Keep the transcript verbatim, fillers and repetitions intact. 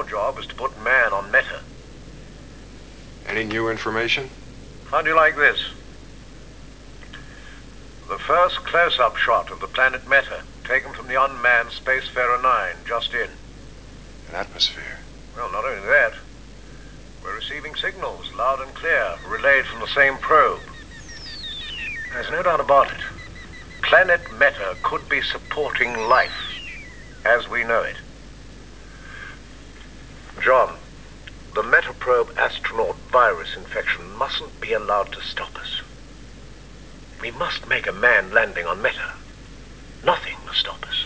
job is to put man on Meta. Any new information? How do you like this? The first close-up shot of the planet Meta, taken from the unmanned Spacefarer nine, just in. An atmosphere. Well, not only that. We're receiving signals, loud and clear, relayed from the same probe. There's no doubt about it. Planet Meta could be supporting life, as we know it. John, the Metaprobe astronaut virus infection mustn't be allowed to stop us. We must make a manned landing on Meta. Nothing must stop us.